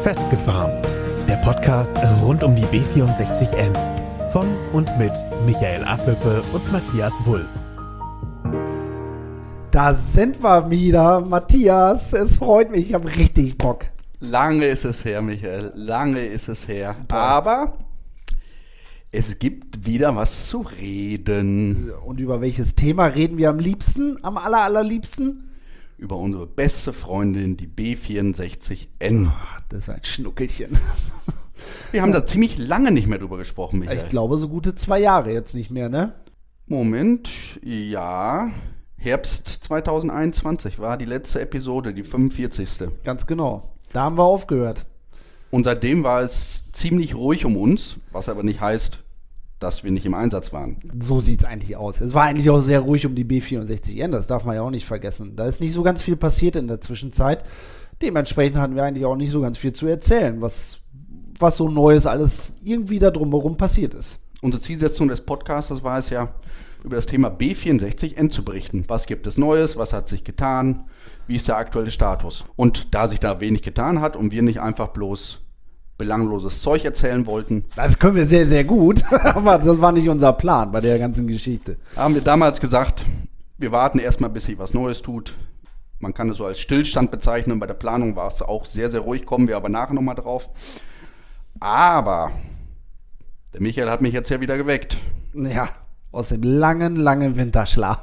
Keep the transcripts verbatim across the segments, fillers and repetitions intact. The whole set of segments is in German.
Festgefahren, der Podcast rund um die B vierundsechzig N von und mit Michael Affelpe und Matthias Wulff. Da sind wir wieder, Matthias. Es freut mich, ich habe richtig Bock. Lange ist es her, Michael, lange ist es her. Aber es gibt wieder was zu reden. Und über welches Thema reden wir am liebsten, am aller, allerliebsten? Über unsere beste Freundin, die B vierundsechzig N. Ach, das ist ein Schnuckelchen. Wir haben da ziemlich lange nicht mehr drüber gesprochen, Michael. Ich glaube, so gute zwei Jahre jetzt nicht mehr, ne? Moment, ja, Herbst zwanzig einundzwanzig war die letzte Episode, die fünfundvierzigste. Ganz genau. Da haben wir aufgehört. Und seitdem war es ziemlich ruhig um uns, was aber nicht heißt, dass wir nicht im Einsatz waren. So sieht es eigentlich aus. Es war eigentlich auch sehr ruhig um die B vierundsechzig N, das darf man ja auch nicht vergessen. Da ist nicht so ganz viel passiert in der Zwischenzeit. Dementsprechend hatten wir eigentlich auch nicht so ganz viel zu erzählen, was, was so Neues alles irgendwie da drumherum passiert ist. Unsere Zielsetzung des Podcasters war es ja, über das Thema B vierundsechzig N zu berichten. Was gibt es Neues? Was hat sich getan? Wie ist der aktuelle Status? Und da sich da wenig getan hat und wir nicht einfach bloß belangloses Zeug erzählen wollten. Das können wir sehr, sehr gut, aber das war nicht unser Plan bei der ganzen Geschichte. Haben wir damals gesagt, wir warten erstmal, bis sich was Neues tut. Man kann es so als Stillstand bezeichnen. Bei der Planung war es auch sehr, sehr ruhig, kommen wir aber nachher nochmal drauf. Aber der Michael hat mich jetzt ja wieder geweckt. Ja, aus dem langen, langen Winterschlaf.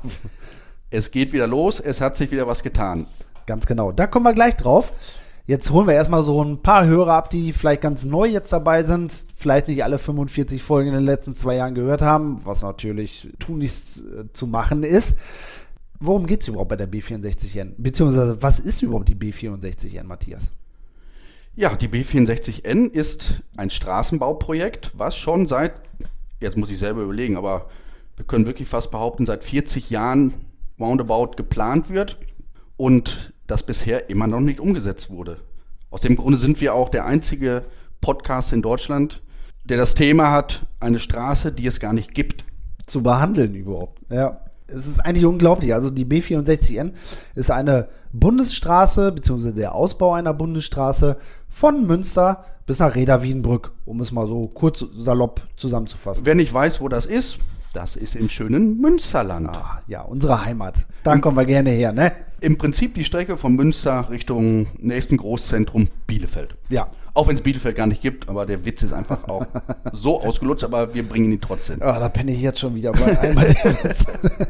Es geht wieder los, es hat sich wieder was getan. Ganz genau, da kommen wir gleich drauf. Jetzt holen wir erstmal so ein paar Hörer ab, die vielleicht ganz neu jetzt dabei sind, vielleicht nicht alle fünfundvierzig Folgen in den letzten zwei Jahren gehört haben, was natürlich tunlichst äh, zu machen ist. Worum geht es überhaupt bei der B vierundsechzig N? Beziehungsweise, was ist überhaupt die B vierundsechzig N, Matthias? Ja, die B vierundsechzig N ist ein Straßenbauprojekt, was schon seit, jetzt muss ich selber überlegen, aber wir können wirklich fast behaupten, seit vierzig Jahren roundabout geplant wird und das bisher immer noch nicht umgesetzt wurde. Aus dem Grunde sind wir auch der einzige Podcast in Deutschland, der das Thema hat, eine Straße, die es gar nicht gibt. Zu behandeln überhaupt, ja. Es ist eigentlich unglaublich. Also die B vierundsechzig N ist eine Bundesstraße, beziehungsweise der Ausbau einer Bundesstraße von Münster bis nach Reda-Wiedenbrück, um es mal so kurz salopp zusammenzufassen. Wer nicht weiß, wo das ist, das ist im schönen Münsterland. Ah, ja, unsere Heimat. Da kommen wir gerne her, ne? Im Prinzip die Strecke von Münster Richtung nächsten Großzentrum Bielefeld. Ja. Auch wenn es Bielefeld gar nicht gibt, aber der Witz ist einfach auch so ausgelutscht, aber wir bringen ihn trotzdem. Oh, da penne ich jetzt schon wieder bei einmal der Witz.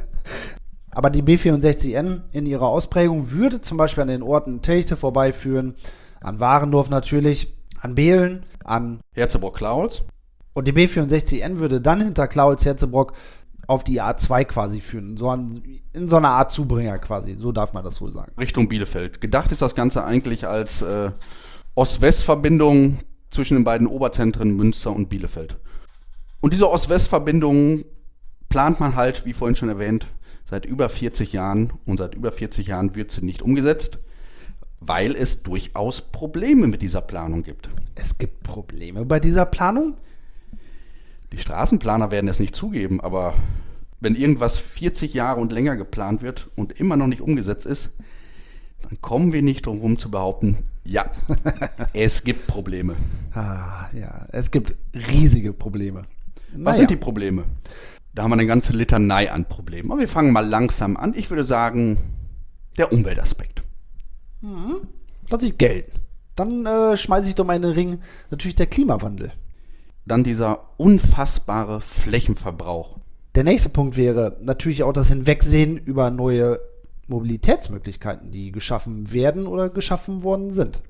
Aber die B vierundsechzig N in ihrer Ausprägung würde zum Beispiel an den Orten Techte vorbeiführen, an Warendorf natürlich, an Behlen, an Herzebrock-Klaulz. Und die B vierundsechzig N würde dann hinter Klaulz-Herzebrock auf die A zwei quasi führen. So an, in so einer Art Zubringer quasi. So darf man das wohl sagen. Richtung Bielefeld. Gedacht ist das Ganze eigentlich als äh, Ost-West-Verbindung zwischen den beiden Oberzentren Münster und Bielefeld. Und diese Ost-West-Verbindung plant man halt, wie vorhin schon erwähnt, seit über vierzig Jahren. Und seit über vierzig Jahren wird sie nicht umgesetzt, weil es durchaus Probleme mit dieser Planung gibt. Es gibt Probleme bei dieser Planung? Die Straßenplaner werden es nicht zugeben, aber wenn irgendwas vierzig Jahre und länger geplant wird und immer noch nicht umgesetzt ist, dann kommen wir nicht drum herum zu behaupten, ja, es gibt Probleme. Ah, ja, es gibt riesige Probleme. Was Naja. sind die Probleme? Da haben wir eine ganze Litanei an Problemen. Aber wir fangen mal langsam an. Ich würde sagen, der Umweltaspekt. Mhm. Lass ich gelten. Dann äh, schmeiße ich doch mal in den Ring natürlich der Klimawandel. Dann dieser unfassbare Flächenverbrauch. Der nächste Punkt wäre natürlich auch das Hinwegsehen über neue Mobilitätsmöglichkeiten, die geschaffen werden oder geschaffen worden sind.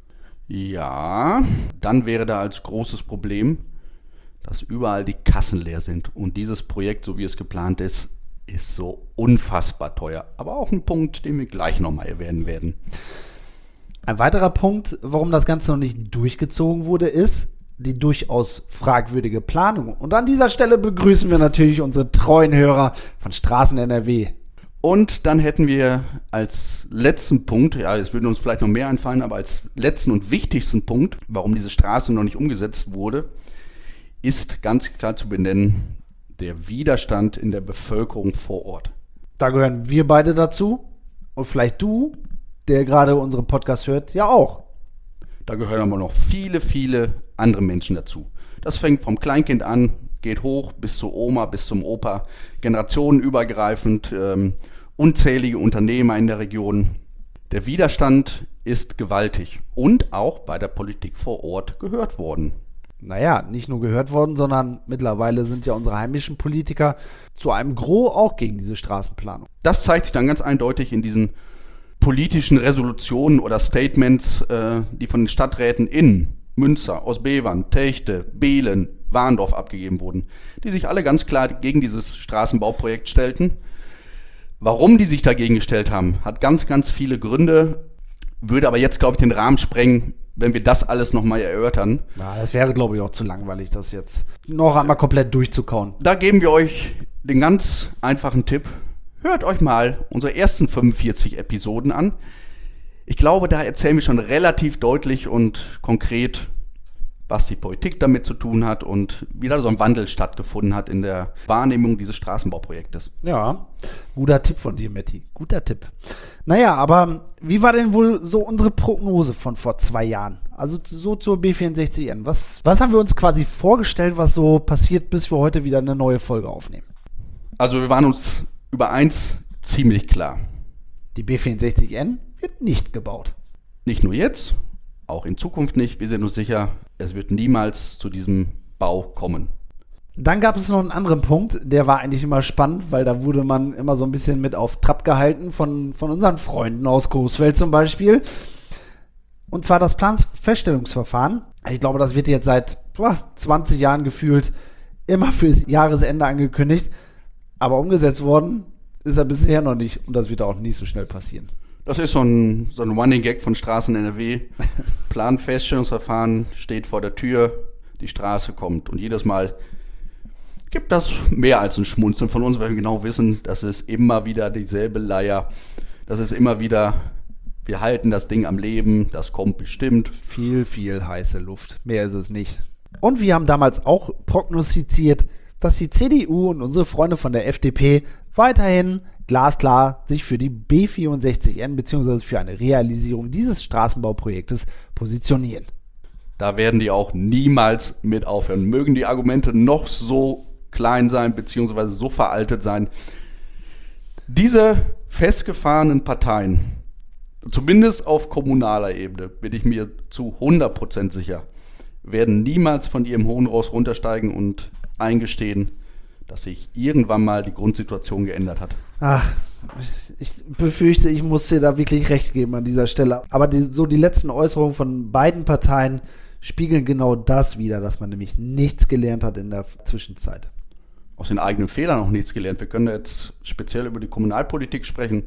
Ja, dann wäre da als großes Problem, dass überall die Kassen leer sind. Und dieses Projekt, so wie es geplant ist, ist so unfassbar teuer. Aber auch ein Punkt, den wir gleich nochmal erwähnen werden. Ein weiterer Punkt, warum das Ganze noch nicht durchgezogen wurde, ist die durchaus fragwürdige Planung. Und an dieser Stelle begrüßen wir natürlich unsere treuen Hörer von Straßen N R W. Und dann hätten wir als letzten Punkt, ja, es würden uns vielleicht noch mehr einfallen, aber als letzten und wichtigsten Punkt, warum diese Straße noch nicht umgesetzt wurde, ist ganz klar zu benennen, der Widerstand in der Bevölkerung vor Ort. Da gehören wir beide dazu und vielleicht du, der gerade unseren Podcast hört, ja auch. Da gehören aber noch viele, viele andere Menschen dazu. Das fängt vom Kleinkind an, geht hoch bis zur Oma, bis zum Opa, generationenübergreifend, ähm, unzählige Unternehmer in der Region. Der Widerstand ist gewaltig und auch bei der Politik vor Ort gehört worden. Naja, nicht nur gehört worden, sondern mittlerweile sind ja unsere heimischen Politiker zu einem Gros auch gegen diese Straßenplanung. Das zeigt sich dann ganz eindeutig in diesen politischen Resolutionen oder Statements, äh, die von den Stadträten in Münster, Ostbevern, Techte, Behlen, Warndorf abgegeben wurden, die sich alle ganz klar gegen dieses Straßenbauprojekt stellten. Warum die sich dagegen gestellt haben, hat ganz, ganz viele Gründe, würde aber jetzt, glaube ich, den Rahmen sprengen, wenn wir das alles nochmal erörtern. Na, das wäre, glaube ich, auch zu langweilig, das jetzt noch einmal komplett durchzukauen. Da geben wir euch den ganz einfachen Tipp. Hört euch mal unsere ersten fünfundvierzig Episoden an. Ich glaube, da erzählen wir schon relativ deutlich und konkret, was die Politik damit zu tun hat und wie da so ein Wandel stattgefunden hat in der Wahrnehmung dieses Straßenbauprojektes. Ja, guter Tipp von dir, Matti. Guter Tipp. Naja, aber wie war denn wohl so unsere Prognose von vor zwei Jahren? Also so zur B vierundsechzig N. Was, was haben wir uns quasi vorgestellt, was so passiert, bis wir heute wieder eine neue Folge aufnehmen? Also wir waren uns über eins ziemlich klar. Die B vierundsechzig N wird nicht gebaut. Nicht nur jetzt, auch in Zukunft nicht. Wir sind uns sicher, es wird niemals zu diesem Bau kommen. Dann gab es noch einen anderen Punkt, der war eigentlich immer spannend, weil da wurde man immer so ein bisschen mit auf Trab gehalten von, von unseren Freunden aus Coesfeld zum Beispiel. Und zwar das Planfeststellungsverfahren. Ich glaube, das wird jetzt seit boah, zwanzig Jahren gefühlt immer fürs Jahresende angekündigt. Aber umgesetzt worden ist er bisher noch nicht und das wird auch nicht so schnell passieren. Das ist so ein, so ein Running Gag von Straßen N R W. Planfeststellungsverfahren steht vor der Tür, die Straße kommt. Und jedes Mal gibt das mehr als ein Schmunzeln von uns, weil wir genau wissen, das ist immer wieder dieselbe Leier. Das ist immer wieder, wir halten das Ding am Leben, das kommt bestimmt. Viel, viel heiße Luft. Mehr ist es nicht. Und wir haben damals auch prognostiziert, dass die C D U und unsere Freunde von der F D P weiterhin glasklar sich für die B vierundsechzig N bzw. für eine Realisierung dieses Straßenbauprojektes positionieren. Da werden die auch niemals mit aufhören. Mögen die Argumente noch so klein sein bzw. so veraltet sein. Diese festgefahrenen Parteien, zumindest auf kommunaler Ebene, bin ich mir zu hundert Prozent sicher, werden niemals von ihrem hohen Ross runtersteigen und eingestehen, dass sich irgendwann mal die Grundsituation geändert hat. Ach, ich befürchte, ich muss dir da wirklich recht geben an dieser Stelle. Aber die, so die letzten Äußerungen von beiden Parteien spiegeln genau das wider, dass man nämlich nichts gelernt hat in der Zwischenzeit. Aus den eigenen Fehlern auch nichts gelernt. Wir können jetzt speziell über die Kommunalpolitik sprechen.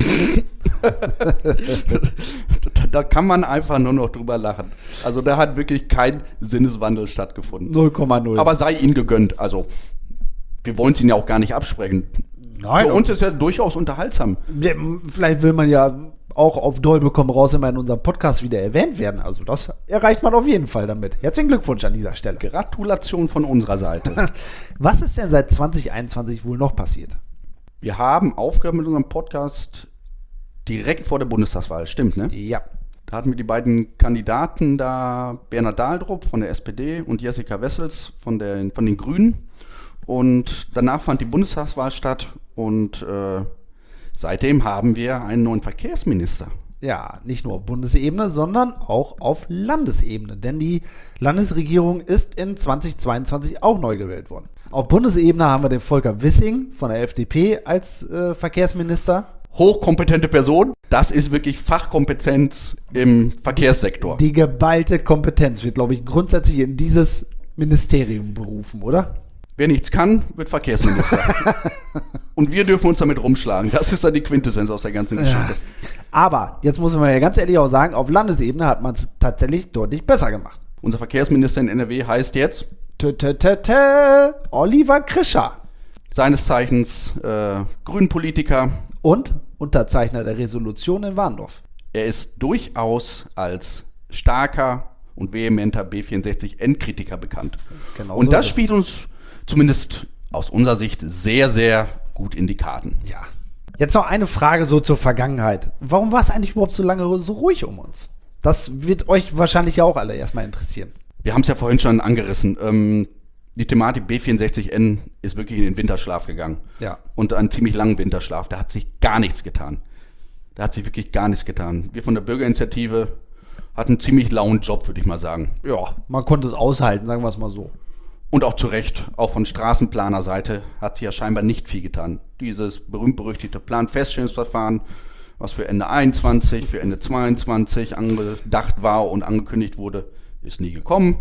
da, da kann man einfach nur noch drüber lachen. Also da hat wirklich kein Sinneswandel stattgefunden. null Komma null. Aber sei ihnen gegönnt. Also wir wollen es ihnen ja auch gar nicht absprechen. Nein, für uns ist ja durchaus unterhaltsam. Vielleicht will man ja auch auf Dolbe komm raus immer in unserem Podcast wieder erwähnt werden. Also das erreicht man auf jeden Fall damit. Herzlichen Glückwunsch an dieser Stelle. Gratulation von unserer Seite. Was ist denn seit zwanzig einundzwanzig wohl noch passiert? Wir haben aufgehört mit unserem Podcast direkt vor der Bundestagswahl. Stimmt, ne? Ja. Da hatten wir die beiden Kandidaten da, Bernhard Dahldrup von der S P D und Jessica Wessels von, der, von den Grünen. Und danach fand die Bundestagswahl statt und äh, seitdem haben wir einen neuen Verkehrsminister. Ja, nicht nur auf Bundesebene, sondern auch auf Landesebene. Denn die Landesregierung ist in zwanzig zweiundzwanzig auch neu gewählt worden. Auf Bundesebene haben wir den Volker Wissing von der F D P als äh, Verkehrsminister. Hochkompetente Person. Das ist wirklich Fachkompetenz im Verkehrssektor. Die geballte Kompetenz wird, glaube ich, grundsätzlich in dieses Ministerium berufen, oder? Wer nichts kann, wird Verkehrsminister. Und wir dürfen uns damit rumschlagen. Das ist dann die Quintessenz aus der ganzen Geschichte. Ja. Aber, jetzt muss man ja ganz ehrlich auch sagen, auf Landesebene hat man es tatsächlich deutlich besser gemacht. Unser Verkehrsminister in N R W heißt jetzt Tö, tö, tö, tö, Oliver Krischer. Seines Zeichens äh, Grünpolitiker. Und Unterzeichner der Resolution in Warndorf. Er ist durchaus als starker und vehementer B vierundsechzig N-Kritiker bekannt. Genau und so das ist spielt uns zumindest aus unserer Sicht sehr, sehr gut in die Karten. Ja. Jetzt noch eine Frage so zur Vergangenheit. Warum war es eigentlich überhaupt so lange so ruhig um uns? Das wird euch wahrscheinlich ja auch alle erstmal interessieren. Wir haben es ja vorhin schon angerissen. Ähm, die Thematik B vierundsechzig N ist wirklich in den Winterschlaf gegangen. Ja. Und einen ziemlich langen Winterschlaf. Da hat sich gar nichts getan. Da hat sich wirklich gar nichts getan. Wir von der Bürgerinitiative hatten einen ziemlich lauen Job, würde ich mal sagen. Ja, man konnte es aushalten, sagen wir es mal so. Und auch zu Recht, auch von Straßenplanerseite hat sich ja scheinbar nicht viel getan. Dieses berühmt-berüchtigte Planfeststellungsverfahren, was für Ende einundzwanzig, für Ende zweiundzwanzig angedacht war und angekündigt wurde, ist nie gekommen.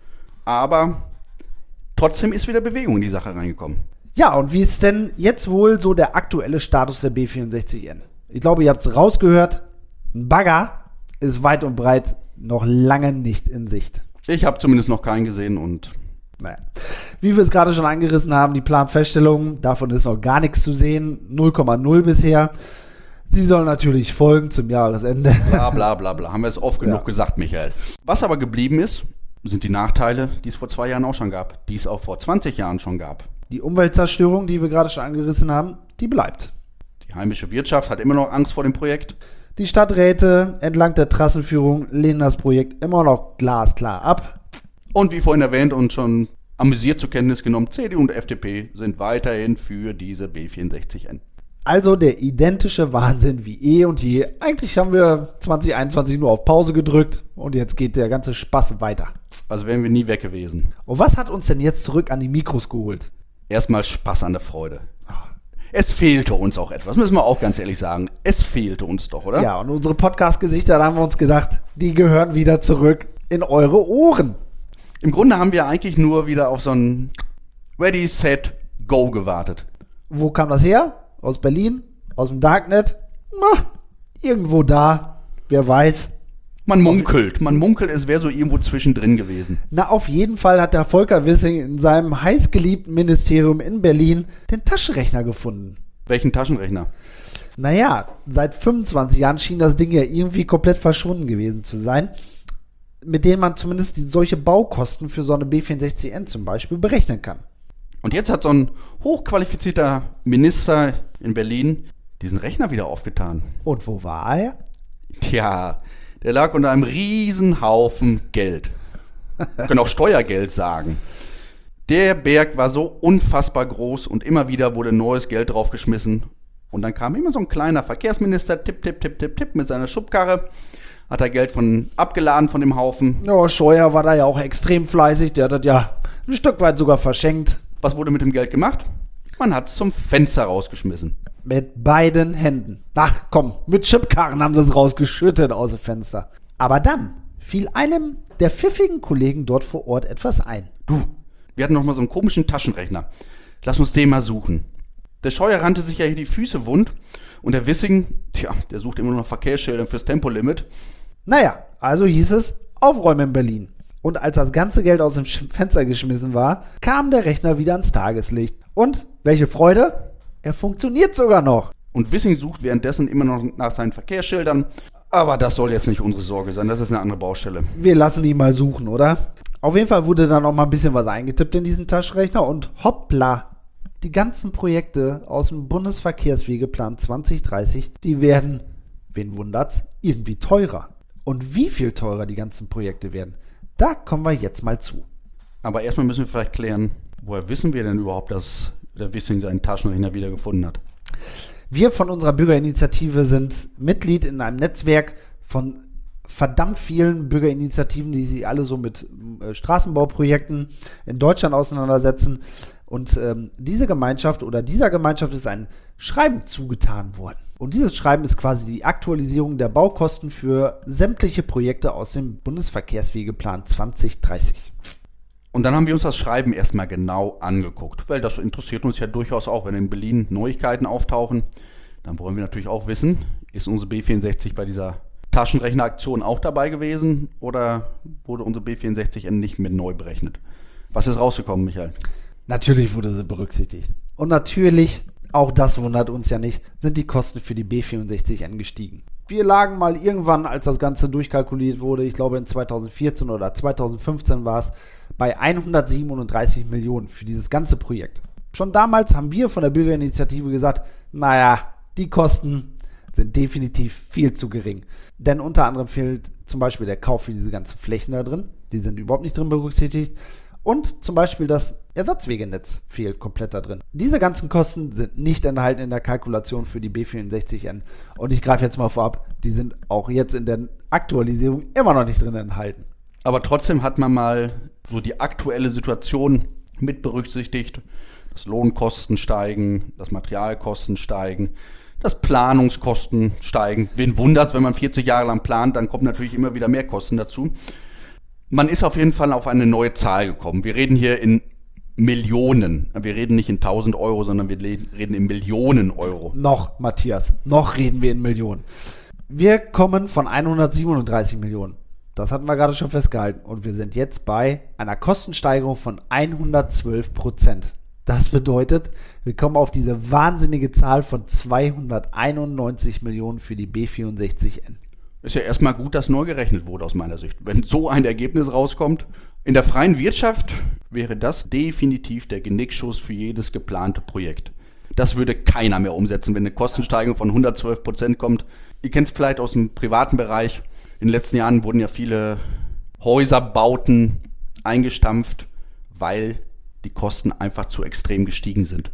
Aber trotzdem ist wieder Bewegung in die Sache reingekommen. Ja, und wie ist denn jetzt wohl so der aktuelle Status der B vierundsechzig N? Ich glaube, ihr habt es rausgehört, ein Bagger ist weit und breit noch lange nicht in Sicht. Ich habe zumindest noch keinen gesehen und Naja. Wie wir es gerade schon angerissen haben, die Planfeststellung, davon ist noch gar nichts zu sehen, null Komma null bisher. Sie soll natürlich folgen zum Jahresende. bla bla bla bla, haben wir es oft genug Ja. gesagt, Michael. Was aber geblieben ist, sind die Nachteile, die es vor zwei Jahren auch schon gab, die es auch vor zwanzig Jahren schon gab. Die Umweltzerstörung, die wir gerade schon angerissen haben, die bleibt. Die heimische Wirtschaft hat immer noch Angst vor dem Projekt. Die Stadträte entlang der Trassenführung lehnen das Projekt immer noch glasklar ab. Und wie vorhin erwähnt und schon amüsiert zur Kenntnis genommen, C D U und F D P sind weiterhin für diese B vierundsechzig N. Also der identische Wahnsinn wie eh und je. Eigentlich haben wir zwanzig einundzwanzig nur auf Pause gedrückt und jetzt geht der ganze Spaß weiter. Also wären wir nie weg gewesen. Und was hat uns denn jetzt zurück an die Mikros geholt? Erstmal Spaß an der Freude. Es fehlte uns auch etwas, müssen wir auch ganz ehrlich sagen. Es fehlte uns doch, oder? Ja, und unsere Podcast-Gesichter, da haben wir uns gedacht, die gehören wieder zurück in eure Ohren. Im Grunde haben wir eigentlich nur wieder auf so ein Ready, Set, Go gewartet. Wo kam das her? Aus Berlin? Aus dem Darknet? Na, irgendwo da. Wer weiß. Man munkelt, man munkelt, es wäre so irgendwo zwischendrin gewesen. Na, auf jeden Fall hat der Volker Wissing in seinem heißgeliebten Ministerium in Berlin den Taschenrechner gefunden. Welchen Taschenrechner? Naja, seit fünfundzwanzig Jahren schien das Ding ja irgendwie komplett verschwunden gewesen zu sein, mit denen man zumindest die, solche Baukosten für so eine B vierundsechzig N zum Beispiel berechnen kann. Und jetzt hat so ein hochqualifizierter Minister in Berlin diesen Rechner wieder aufgetan. Und wo war er? Tja, der lag unter einem riesen Haufen Geld. Wir können auch Steuergeld sagen. Der Berg war so unfassbar groß und immer wieder wurde neues Geld draufgeschmissen. Und dann kam immer so ein kleiner Verkehrsminister, tipp, tipp, tipp, tipp, tipp, mit seiner Schubkarre. Hat er Geld von abgeladen von dem Haufen. Ja, Scheuer war da ja auch extrem fleißig. Der hat das ja ein Stück weit sogar verschenkt. Was wurde mit dem Geld gemacht? Man hat es zum Fenster rausgeschmissen. Mit beiden Händen. Ach komm, mit Chipkarren haben sie es rausgeschüttet aus dem Fenster. Aber dann fiel einem der pfiffigen Kollegen dort vor Ort etwas ein. Du, wir hatten noch mal so einen komischen Taschenrechner. Lass uns den mal suchen. Der Scheuer rannte sich ja hier die Füße wund. Und der Wissing, tja, der sucht immer noch Verkehrsschilder fürs Tempolimit. Naja, also hieß es, aufräumen in Berlin. Und als das ganze Geld aus dem Fenster geschmissen war, kam der Rechner wieder ans Tageslicht. Und, welche Freude, er funktioniert sogar noch. Und Wissing sucht währenddessen immer noch nach seinen Verkehrsschildern. Aber das soll jetzt nicht unsere Sorge sein, das ist eine andere Baustelle. Wir lassen ihn mal suchen, oder? Auf jeden Fall wurde dann noch mal ein bisschen was eingetippt in diesen Taschenrechner und hoppla, die ganzen Projekte aus dem Bundesverkehrswegeplan zwanzig dreißig, die werden, wen wundert's, irgendwie teurer. Und wie viel teurer die ganzen Projekte werden, da kommen wir jetzt mal zu. Aber erstmal müssen wir vielleicht klären, woher wissen wir denn überhaupt, dass der Wissing seinen Taschenrechner wieder gefunden hat? Wir von unserer Bürgerinitiative sind Mitglied in einem Netzwerk von verdammt vielen Bürgerinitiativen, die sich alle so mit äh, Straßenbauprojekten in Deutschland auseinandersetzen. Und ähm, diese Gemeinschaft oder dieser Gemeinschaft ist ein Schreiben zugetan worden. Und dieses Schreiben ist quasi die Aktualisierung der Baukosten für sämtliche Projekte aus dem Bundesverkehrswegeplan zwanzig dreißig. Und dann haben wir uns das Schreiben erstmal genau angeguckt, weil das interessiert uns ja durchaus auch, wenn in Berlin Neuigkeiten auftauchen. Dann wollen wir natürlich auch wissen, ist unsere B vierundsechzig bei dieser Taschenrechneraktion auch dabei gewesen oder wurde unsere B vierundsechzig N nicht mit neu berechnet? Was ist rausgekommen, Michael? Natürlich wurde sie berücksichtigt. Und natürlich, auch das wundert uns ja nicht, sind die Kosten für die B vierundsechzig N gestiegen. Wir lagen mal irgendwann, als das Ganze durchkalkuliert wurde, ich glaube in zweitausendvierzehn oder zweitausendfünfzehn war es, bei hundertsiebenunddreißig Millionen für dieses ganze Projekt. Schon damals haben wir von der Bürgerinitiative gesagt, naja, die Kosten sind definitiv viel zu gering. Denn unter anderem fehlt zum Beispiel der Kauf für diese ganzen Flächen da drin. Die sind überhaupt nicht drin berücksichtigt. Und zum Beispiel das Ersatzwegenetz fehlt komplett da drin. Diese ganzen Kosten sind nicht enthalten in der Kalkulation für die B vierundsechzig N. Und ich greife jetzt mal vorab, die sind auch jetzt in der Aktualisierung immer noch nicht drin enthalten. Aber trotzdem hat man mal so die aktuelle Situation mit berücksichtigt. Dass Lohnkosten steigen, dass Materialkosten steigen, dass Planungskosten steigen. Wen wundert's, wenn man vierzig Jahre lang plant, dann kommen natürlich immer wieder mehr Kosten dazu. Man ist auf jeden Fall auf eine neue Zahl gekommen. Wir reden hier in Millionen. Wir reden nicht in tausend Euro, sondern wir reden in Millionen Euro. Noch, Matthias, noch reden wir in Millionen. Wir kommen von hundertsiebenunddreißig Millionen. Das hatten wir gerade schon festgehalten. Und wir sind jetzt bei einer Kostensteigerung von hundertzwölf Prozent. Das bedeutet, wir kommen auf diese wahnsinnige Zahl von zweihunderteinundneunzig Millionen für die B vierundsechzig N. Ist ja erstmal gut, dass neu gerechnet wurde aus meiner Sicht. Wenn so ein Ergebnis rauskommt. In der freien Wirtschaft wäre das definitiv der Genickschuss für jedes geplante Projekt. Das würde keiner mehr umsetzen, wenn eine Kostensteigerung von hundertzwölf Prozent kommt. Ihr kennt es vielleicht aus dem privaten Bereich. In den letzten Jahren wurden ja viele Häuserbauten eingestampft, weil die Kosten einfach zu extrem gestiegen sind.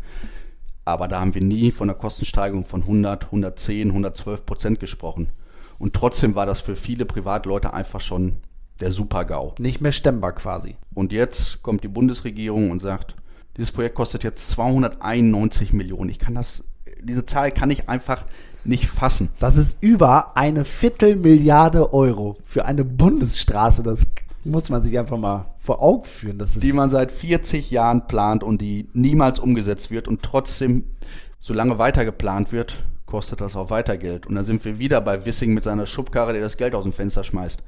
Aber da haben wir nie von einer Kostensteigerung von hundert, hundertzehn, hundertzwölf Prozent gesprochen. Und trotzdem war das für viele Privatleute einfach schon der Super-GAU. Nicht mehr stemmbar quasi. Und jetzt kommt die Bundesregierung und sagt, dieses Projekt kostet jetzt zweihunderteinundneunzig Millionen. Ich kann das, diese Zahl kann ich einfach nicht fassen. Das ist über eine Viertelmilliarde Euro für eine Bundesstraße. Das muss man sich einfach mal vor Augen führen. Das ist die man seit vierzig Jahren plant und die niemals umgesetzt wird. Und trotzdem, solange weiter geplant wird, kostet das auch weiter Geld. Und dann sind wir wieder bei Wissing mit seiner Schubkarre, der das Geld aus dem Fenster schmeißt.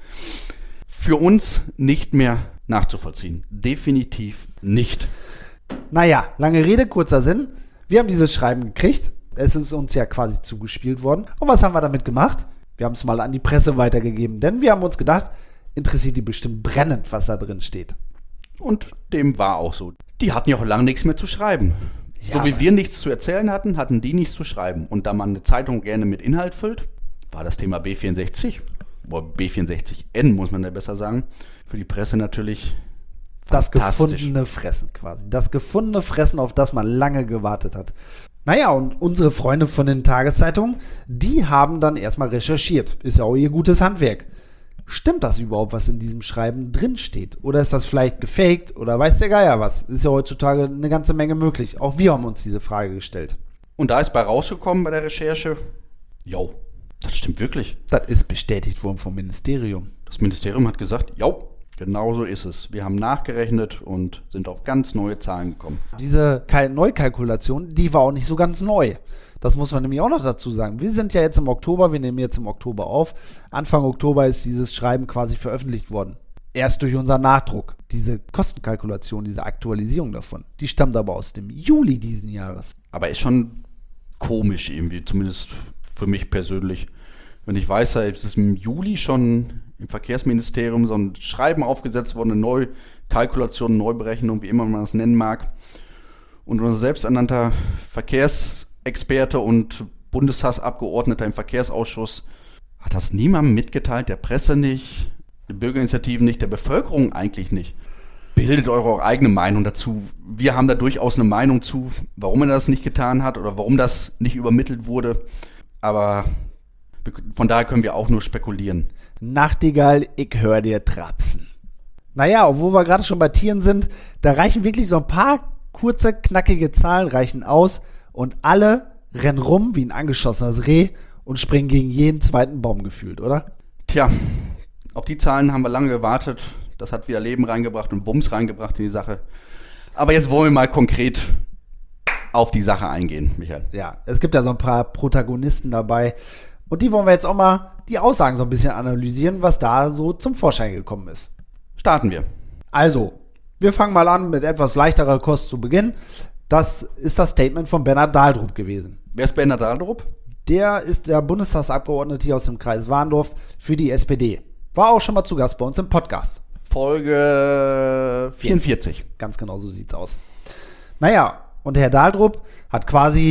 Für uns nicht mehr nachzuvollziehen. Definitiv nicht. Naja, lange Rede, kurzer Sinn. Wir haben dieses Schreiben gekriegt. Es ist uns ja quasi zugespielt worden. Und was haben wir damit gemacht? Wir haben es mal an die Presse weitergegeben. Denn wir haben uns gedacht, interessiert die bestimmt brennend, was da drin steht. Und dem war auch so. Die hatten ja auch lange nichts mehr zu schreiben. Ja, so wie wir nichts zu erzählen hatten, hatten die nichts zu schreiben. Und da man eine Zeitung gerne mit Inhalt füllt, war das Thema B vierundsechzig, oder B vierundsechzig N muss man ja besser sagen, für die Presse natürlich das fantastisch. gefundene Fressen quasi. Das gefundene Fressen, auf das man lange gewartet hat. Naja, und unsere Freunde von den Tageszeitungen, die haben dann erstmal recherchiert. Ist ja auch ihr gutes Handwerk. Stimmt das überhaupt, was in diesem Schreiben drin steht? Oder ist das vielleicht gefaked? Oder weiß der Geier was? Ist ja heutzutage eine ganze Menge möglich. Auch wir haben uns diese Frage gestellt. Und da ist bei rausgekommen bei der Recherche, jo, das stimmt wirklich. Das ist bestätigt worden vom Ministerium. Das Ministerium hat gesagt, jo, genau so ist es. Wir haben nachgerechnet und sind auf ganz neue Zahlen gekommen. Diese Neukalkulation, die war auch nicht so ganz neu. Das muss man nämlich auch noch dazu sagen. Wir sind ja jetzt im Oktober, wir nehmen jetzt im Oktober auf. Anfang Oktober ist dieses Schreiben quasi veröffentlicht worden. Erst durch unseren Nachdruck. Diese Kostenkalkulation, diese Aktualisierung davon, die stammt aber aus dem Juli diesen Jahres. Aber ist schon komisch irgendwie, zumindest für mich persönlich. Wenn ich weiß, da ist im Juli schon im Verkehrsministerium so ein Schreiben aufgesetzt worden, eine Neukalkulation, Neuberechnung, wie immer man das nennen mag. Und unser selbsternannter Verkehrsexperte und Bundestagsabgeordneter im Verkehrsausschuss hat das niemandem mitgeteilt, der Presse nicht, der Bürgerinitiativen nicht, der Bevölkerung eigentlich nicht. Bildet eure eigene Meinung dazu. Wir haben da durchaus eine Meinung zu, warum er das nicht getan hat oder warum das nicht übermittelt wurde. Aber von daher können wir auch nur spekulieren. Nachtigall, ich hör dir trapsen. Naja, obwohl wir gerade schon bei Tieren sind, da reichen wirklich so ein paar kurze, knackige Zahlen reichen aus und alle rennen rum wie ein angeschossenes Reh und springen gegen jeden zweiten Baum gefühlt, oder? Tja, auf die Zahlen haben wir lange gewartet. Das hat wieder Leben reingebracht und Wumms reingebracht in die Sache. Aber jetzt wollen wir mal konkret auf die Sache eingehen, Michael. Ja, es gibt ja so ein paar Protagonisten dabei. Und die wollen wir jetzt auch mal die Aussagen so ein bisschen analysieren, was da so zum Vorschein gekommen ist. Starten wir. Also, wir fangen mal an mit etwas leichterer Kost zu Beginn. Das ist das Statement von Bernhard Dahldrup gewesen. Wer ist Bernhard Dahldrup? Der ist der Bundestagsabgeordnete hier aus dem Kreis Warndorf für die S P D. War auch schon mal zu Gast bei uns im Podcast. Folge vierundvierzig. Ganz genau so sieht's aus. Naja, und Herr Dahldrup hat quasi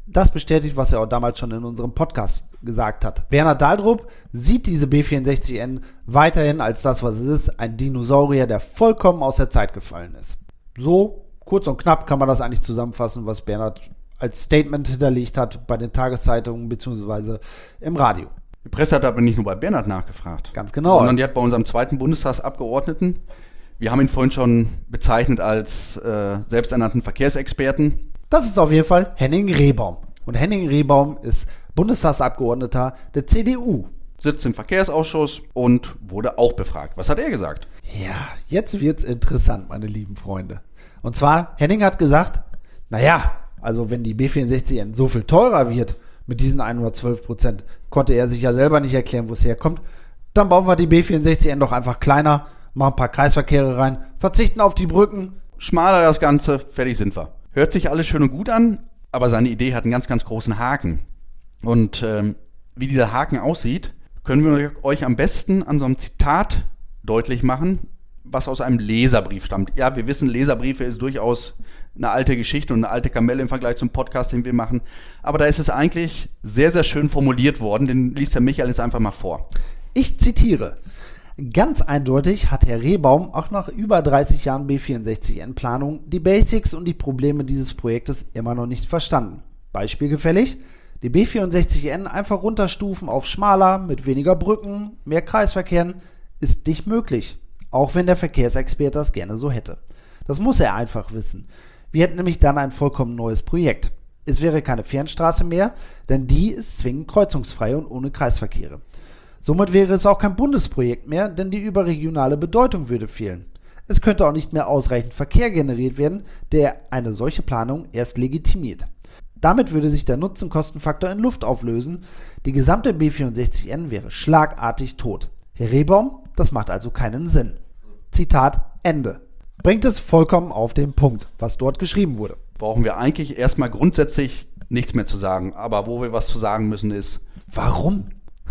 Das bestätigt, was er auch damals schon in unserem Podcast gesagt hat. Bernhard Dahldrup sieht diese B vierundsechzig N weiterhin als das, was es ist, ein Dinosaurier, der vollkommen aus der Zeit gefallen ist. So kurz und knapp kann man das eigentlich zusammenfassen, was Bernhard als Statement hinterlegt hat bei den Tageszeitungen bzw. im Radio. Die Presse hat aber nicht nur bei Bernhard nachgefragt. Ganz genau. Sondern die hat bei unserem zweiten Bundestagsabgeordneten, wir haben ihn vorhin schon bezeichnet als äh, selbsternannten Verkehrsexperten. Das ist auf jeden Fall Henning Rehbaum. Und Henning Rehbaum ist Bundestagsabgeordneter der C D U. Sitzt im Verkehrsausschuss und wurde auch befragt. Was hat er gesagt? Ja, jetzt wird's interessant, meine lieben Freunde. Und zwar, Henning hat gesagt, naja, also wenn die B vierundsechzig N so viel teurer wird, mit diesen hundertzwölf Prozent, konnte er sich ja selber nicht erklären, wo es herkommt, dann bauen wir die B vierundsechzig N doch einfach kleiner, machen ein paar Kreisverkehre rein, verzichten auf die Brücken. Schmaler das Ganze, fertig sind wir. Hört sich alles schön und gut an, aber seine Idee hat einen ganz, ganz großen Haken. Und ähm, wie dieser Haken aussieht, können wir euch am besten an so einem Zitat deutlich machen, was aus einem Leserbrief stammt. Ja, wir wissen, Leserbriefe ist durchaus eine alte Geschichte und eine alte Kamelle im Vergleich zum Podcast, den wir machen. Aber da ist es eigentlich sehr, sehr schön formuliert worden. Den liest der Michael jetzt einfach mal vor. Ich zitiere. Ganz eindeutig hat Herr Rehbaum auch nach über dreißig Jahren B vierundsechzig N-Planung die Basics und die Probleme dieses Projektes immer noch nicht verstanden. Beispielgefällig, die B vierundsechzig N einfach runterstufen auf schmaler, mit weniger Brücken, mehr Kreisverkehren, ist nicht möglich. Auch wenn der Verkehrsexperte das gerne so hätte. Das muss er einfach wissen. Wir hätten nämlich dann ein vollkommen neues Projekt. Es wäre keine Fernstraße mehr, denn die ist zwingend kreuzungsfrei und ohne Kreisverkehre. Somit wäre es auch kein Bundesprojekt mehr, denn die überregionale Bedeutung würde fehlen. Es könnte auch nicht mehr ausreichend Verkehr generiert werden, der eine solche Planung erst legitimiert. Damit würde sich der Nutzen-Kosten-Faktor in Luft auflösen. Die gesamte B vierundsechzig N wäre schlagartig tot. Herr Rehbaum, das macht also keinen Sinn. Zitat Ende. Bringt es vollkommen auf den Punkt, was dort geschrieben wurde. Brauchen wir eigentlich erstmal grundsätzlich nichts mehr zu sagen. Aber wo wir was zu sagen müssen ist, Warum?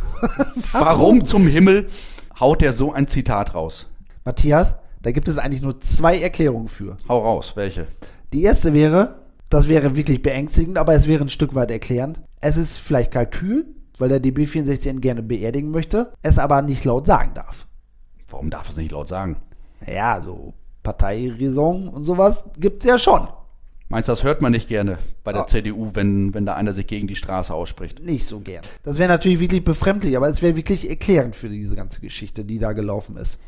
warum zum Himmel haut er so ein Zitat raus? Matthias, da gibt es eigentlich nur zwei Erklärungen für. Hau raus, welche? Die erste wäre, das wäre wirklich beängstigend, aber es wäre ein Stück weit erklärend. Es ist vielleicht Kalkül, weil er die B vierundsechzig N gerne beerdigen möchte, es aber nicht laut sagen darf. Warum darf er es nicht laut sagen? Naja, so Parteiräson und sowas gibt's ja schon. Meinst du, das hört man nicht gerne bei der Ah. C D U, wenn, wenn da einer sich gegen die Straße ausspricht? Nicht so gern. Das wäre natürlich wirklich befremdlich, aber es wäre wirklich erklärend für diese ganze Geschichte, die da gelaufen ist.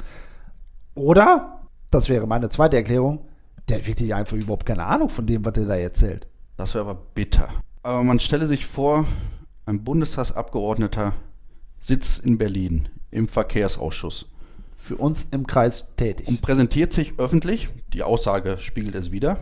Oder, das wäre meine zweite Erklärung, der hat wirklich einfach überhaupt keine Ahnung von dem, was der da erzählt. Das wäre aber bitter. Aber man stelle sich vor, ein Bundestagsabgeordneter sitzt in Berlin im Verkehrsausschuss Für uns im Kreis tätig. und präsentiert sich öffentlich, die Aussage spiegelt es wider,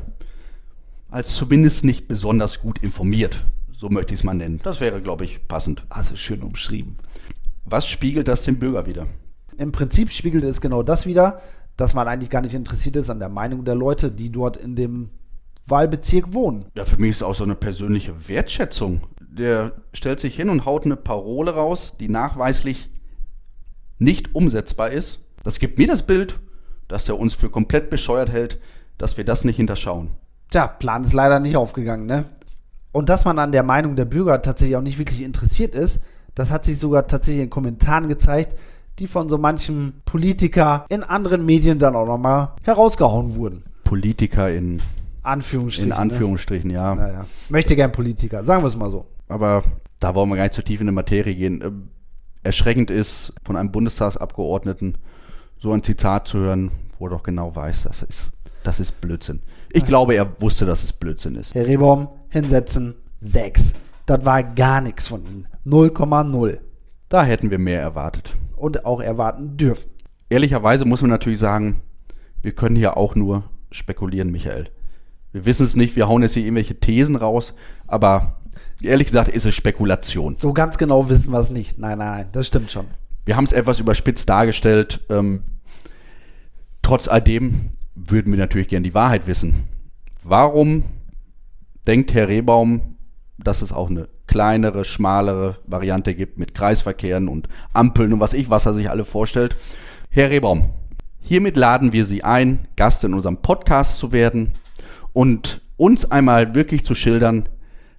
als zumindest nicht besonders gut informiert. So möchte ich es mal nennen. Das wäre, glaube ich, passend. Also schön umschrieben. Was spiegelt das dem Bürger wider? Im Prinzip spiegelt es genau das wider, dass man eigentlich gar nicht interessiert ist an der Meinung der Leute, die dort in dem Wahlbezirk wohnen. Ja, für mich ist es auch so eine persönliche Wertschätzung. Der stellt sich hin und haut eine Parole raus, die nachweislich nicht umsetzbar ist. Das gibt mir das Bild, dass er uns für komplett bescheuert hält, dass wir das nicht hinterschauen. Tja, Plan ist leider nicht aufgegangen, ne? Und dass man an der Meinung der Bürger tatsächlich auch nicht wirklich interessiert ist, das hat sich sogar tatsächlich in Kommentaren gezeigt, die von so manchem Politiker in anderen Medien dann auch nochmal herausgehauen wurden. Politiker in, Anführungsstrichen. in Anführungsstrichen, ja. Ne? Naja, möchte gern Politiker, sagen wir es mal so. Aber da wollen wir gar nicht zu tief in die Materie gehen. Ähm, Erschreckend ist, von einem Bundestagsabgeordneten so ein Zitat zu hören, wo er doch genau weiß, das ist, das ist Blödsinn. Ich glaube, er wusste, dass es Blödsinn ist. Herr Rehbaum, hinsetzen, sechs. Das war gar nichts von Ihnen. null Komma null. Da hätten wir mehr erwartet. Und auch erwarten dürfen. Ehrlicherweise muss man natürlich sagen, wir können hier auch nur spekulieren, Michael. Wir wissen es nicht, wir hauen jetzt hier irgendwelche Thesen raus, aber ehrlich gesagt ist es Spekulation. So ganz genau wissen wir es nicht. Nein, nein, nein, das stimmt schon. Wir haben es etwas überspitzt dargestellt. Ähm, trotz alledem würden wir natürlich gerne die Wahrheit wissen. Warum denkt Herr Rehbaum, dass es auch eine kleinere, schmalere Variante gibt mit Kreisverkehren und Ampeln und was ich, was er sich alle vorstellt? Herr Rehbaum, hiermit laden wir Sie ein, Gast in unserem Podcast zu werden und uns einmal wirklich zu schildern,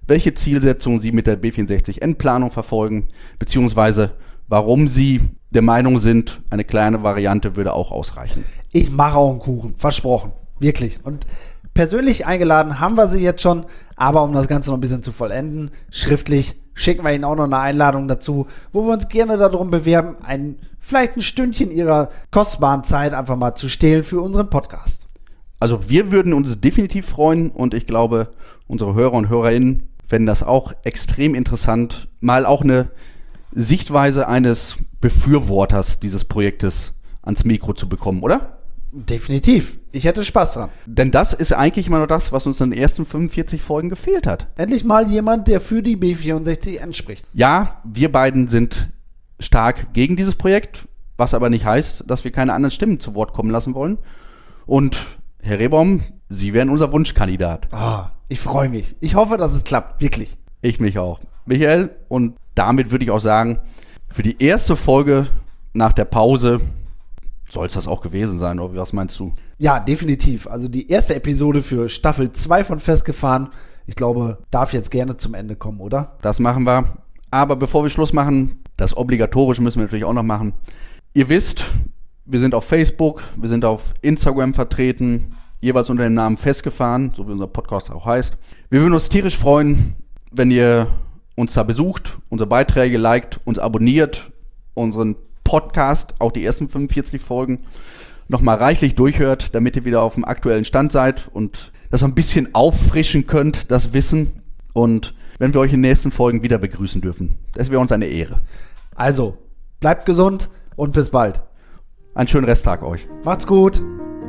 welche Zielsetzungen sie mit der B vierundsechzig N-Planung verfolgen, beziehungsweise warum sie der Meinung sind, eine kleine Variante würde auch ausreichen. Ich mache auch einen Kuchen, versprochen, wirklich. Und persönlich eingeladen haben wir sie jetzt schon, aber um das Ganze noch ein bisschen zu vollenden, schriftlich schicken wir Ihnen auch noch eine Einladung dazu, wo wir uns gerne darum bewerben, ein, vielleicht ein Stündchen Ihrer kostbaren Zeit einfach mal zu stehlen für unseren Podcast. Also wir würden uns definitiv freuen und ich glaube, unsere Hörer und Hörerinnen fänden das auch extrem interessant, mal auch eine Sichtweise eines Befürworters dieses Projektes ans Mikro zu bekommen, oder? Definitiv. Ich hätte Spaß dran. Denn das ist eigentlich immer noch das, was uns in den ersten fünfundvierzig Folgen gefehlt hat. Endlich mal jemand, der für die B vierundsechzig N spricht. Ja, wir beiden sind stark gegen dieses Projekt, was aber nicht heißt, dass wir keine anderen Stimmen zu Wort kommen lassen wollen. Und Herr Rehbaum, Sie wären unser Wunschkandidat. Ah, ich freue mich. Ich hoffe, dass es klappt. Wirklich. Ich mich auch. Michael, und damit würde ich auch sagen, für die erste Folge nach der Pause soll es das auch gewesen sein, oder was meinst du? Ja, definitiv. Also die erste Episode für Staffel zwei von Festgefahren, ich glaube, darf jetzt gerne zum Ende kommen, oder? Das machen wir. Aber bevor wir Schluss machen, das Obligatorische müssen wir natürlich auch noch machen. Ihr wisst, wir sind auf Facebook, wir sind auf Instagram vertreten, jeweils unter dem Namen Festgefahren, so wie unser Podcast auch heißt. Wir würden uns tierisch freuen, wenn ihr uns da besucht, unsere Beiträge liked, uns abonniert, unseren Podcast, auch die ersten fünfundvierzig Folgen, nochmal reichlich durchhört, damit ihr wieder auf dem aktuellen Stand seid und das ein bisschen auffrischen könnt, das Wissen. Und wenn wir euch in den nächsten Folgen wieder begrüßen dürfen. Das wäre uns eine Ehre. Also, bleibt gesund und bis bald. Einen schönen Resttag euch. Macht's gut.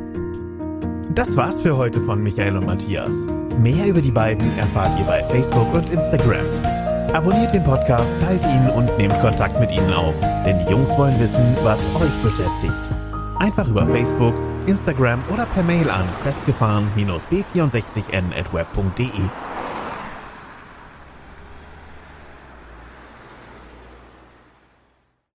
Das war's für heute von Michael und Matthias. Mehr über die beiden erfahrt ihr bei Facebook und Instagram. Abonniert den Podcast, teilt ihn und nehmt Kontakt mit ihnen auf, denn die Jungs wollen wissen, was euch beschäftigt. Einfach über Facebook, Instagram oder per Mail an festgefahren b vierundsechzig n at web punkt de.